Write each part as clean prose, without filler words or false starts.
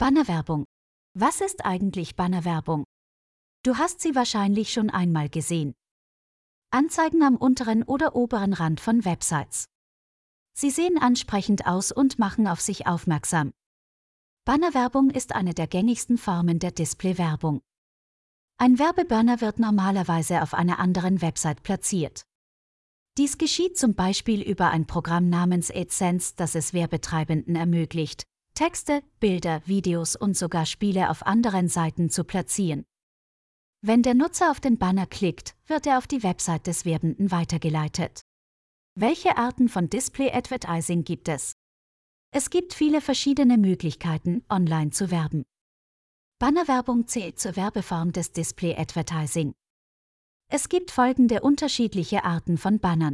Bannerwerbung. Was ist eigentlich Bannerwerbung? Du hast sie wahrscheinlich schon einmal gesehen. Anzeigen am unteren oder oberen Rand von Websites. Sie sehen ansprechend aus und machen auf sich aufmerksam. Bannerwerbung ist eine der gängigsten Formen der Displaywerbung. Ein Werbebanner wird normalerweise auf einer anderen Website platziert. Dies geschieht zum Beispiel über ein Programm namens AdSense, das es Werbetreibenden ermöglicht, Texte, Bilder, Videos und sogar Spiele auf anderen Seiten zu platzieren. Wenn der Nutzer auf den Banner klickt, wird er auf die Website des Werbenden weitergeleitet. Welche Arten von Display-Advertising gibt es? Es gibt viele verschiedene Möglichkeiten, online zu werben. Bannerwerbung zählt zur Werbeform des Display-Advertising. Es gibt folgende unterschiedliche Arten von Bannern.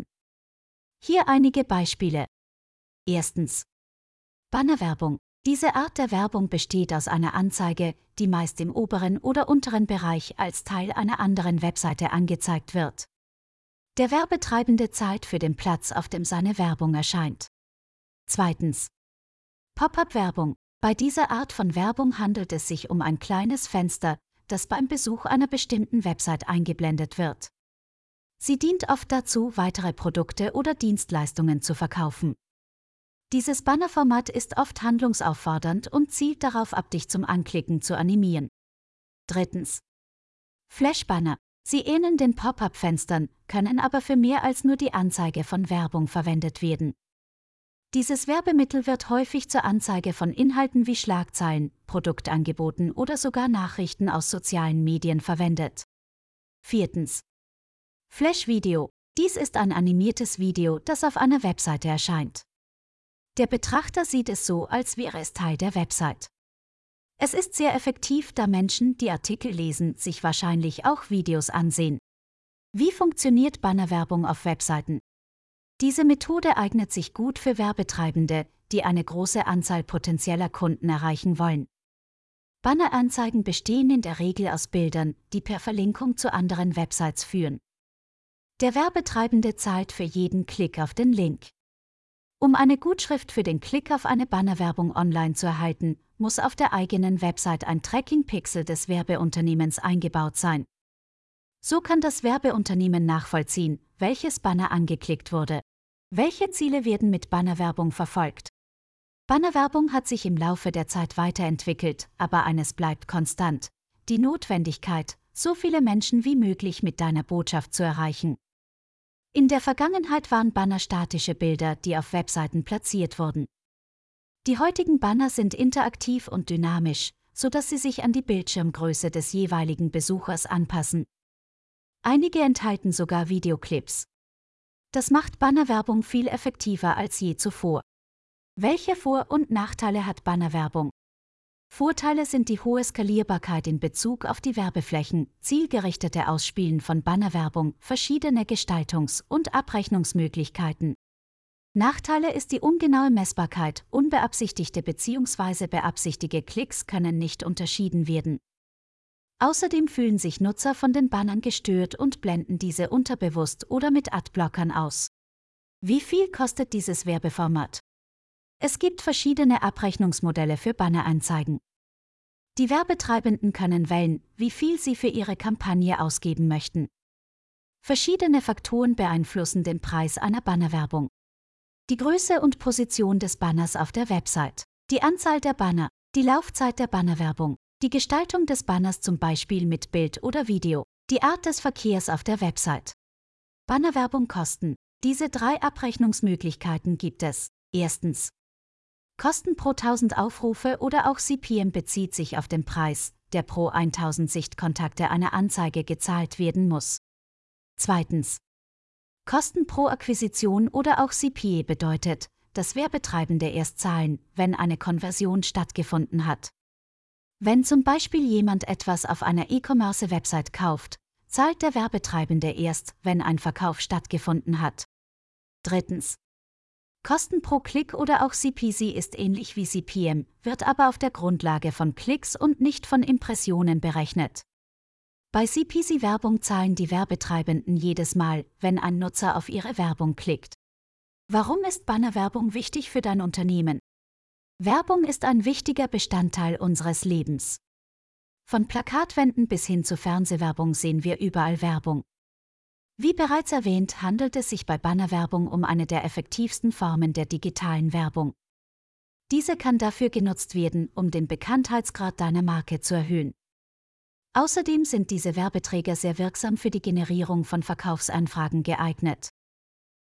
Hier einige Beispiele. Erstens. Bannerwerbung. Diese Art der Werbung besteht aus einer Anzeige, die meist im oberen oder unteren Bereich als Teil einer anderen Webseite angezeigt wird. Der Werbetreibende zahlt für den Platz, auf dem seine Werbung erscheint. Zweitens. Pop-up-Werbung. Bei dieser Art von Werbung handelt es sich um ein kleines Fenster, das beim Besuch einer bestimmten Website eingeblendet wird. Sie dient oft dazu, weitere Produkte oder Dienstleistungen zu verkaufen. Dieses Bannerformat ist oft handlungsauffordernd und zielt darauf ab, dich zum Anklicken zu animieren. Drittens. Flashbanner. Sie ähneln den Pop-up-Fenstern, können aber für mehr als nur die Anzeige von Werbung verwendet werden. Dieses Werbemittel wird häufig zur Anzeige von Inhalten wie Schlagzeilen, Produktangeboten oder sogar Nachrichten aus sozialen Medien verwendet. Viertens. Flash-Video. Dies ist ein animiertes Video, das auf einer Webseite erscheint. Der Betrachter sieht es so, als wäre es Teil der Website. Es ist sehr effektiv, da Menschen, die Artikel lesen, sich wahrscheinlich auch Videos ansehen. Wie funktioniert Bannerwerbung auf Webseiten? Diese Methode eignet sich gut für Werbetreibende, die eine große Anzahl potenzieller Kunden erreichen wollen. Banneranzeigen bestehen in der Regel aus Bildern, die per Verlinkung zu anderen Websites führen. Der Werbetreibende zahlt für jeden Klick auf den Link. Um eine Gutschrift für den Klick auf eine Bannerwerbung online zu erhalten, muss auf der eigenen Website ein Tracking-Pixel des Werbeunternehmens eingebaut sein. So kann das Werbeunternehmen nachvollziehen, welches Banner angeklickt wurde. Welche Ziele werden mit Bannerwerbung verfolgt? Bannerwerbung hat sich im Laufe der Zeit weiterentwickelt, aber eines bleibt konstant: die Notwendigkeit, so viele Menschen wie möglich mit deiner Botschaft zu erreichen. In der Vergangenheit waren Banner statische Bilder, die auf Webseiten platziert wurden. Die heutigen Banner sind interaktiv und dynamisch, sodass sie sich an die Bildschirmgröße des jeweiligen Besuchers anpassen. Einige enthalten sogar Videoclips. Das macht Bannerwerbung viel effektiver als je zuvor. Welche Vor- und Nachteile hat Bannerwerbung? Vorteile sind die hohe Skalierbarkeit in Bezug auf die Werbeflächen, zielgerichtete Ausspielen von Bannerwerbung, verschiedene Gestaltungs- und Abrechnungsmöglichkeiten. Nachteile ist die ungenaue Messbarkeit, unbeabsichtigte bzw. beabsichtigte Klicks können nicht unterschieden werden. Außerdem fühlen sich Nutzer von den Bannern gestört und blenden diese unterbewusst oder mit Adblockern aus. Wie viel kostet dieses Werbeformat? Es gibt verschiedene Abrechnungsmodelle für Banneranzeigen. Die Werbetreibenden können wählen, wie viel sie für ihre Kampagne ausgeben möchten. Verschiedene Faktoren beeinflussen den Preis einer Bannerwerbung. Die Größe und Position des Banners auf der Website, die Anzahl der Banner, die Laufzeit der Bannerwerbung, die Gestaltung des Banners zum Beispiel mit Bild oder Video, die Art des Verkehrs auf der Website. Bannerwerbung Kosten. Diese 3 Abrechnungsmöglichkeiten gibt es. Erstens. Kosten pro 1000 Aufrufe oder auch CPM bezieht sich auf den Preis, der pro 1000 Sichtkontakte einer Anzeige gezahlt werden muss. Zweitens. Kosten pro Akquisition oder auch CPA bedeutet, dass Werbetreibende erst zahlen, wenn eine Konversion stattgefunden hat. Wenn zum Beispiel jemand etwas auf einer E-Commerce-Website kauft, zahlt der Werbetreibende erst, wenn ein Verkauf stattgefunden hat. Drittens. Kosten pro Klick oder auch CPC ist ähnlich wie CPM, wird aber auf der Grundlage von Klicks und nicht von Impressionen berechnet. Bei CPC-Werbung zahlen die Werbetreibenden jedes Mal, wenn ein Nutzer auf ihre Werbung klickt. Warum ist Bannerwerbung wichtig für dein Unternehmen? Werbung ist ein wichtiger Bestandteil unseres Lebens. Von Plakatwänden bis hin zu Fernsehwerbung sehen wir überall Werbung. Wie bereits erwähnt, handelt es sich bei Bannerwerbung um eine der effektivsten Formen der digitalen Werbung. Diese kann dafür genutzt werden, um den Bekanntheitsgrad deiner Marke zu erhöhen. Außerdem sind diese Werbeträger sehr wirksam für die Generierung von Verkaufsanfragen geeignet.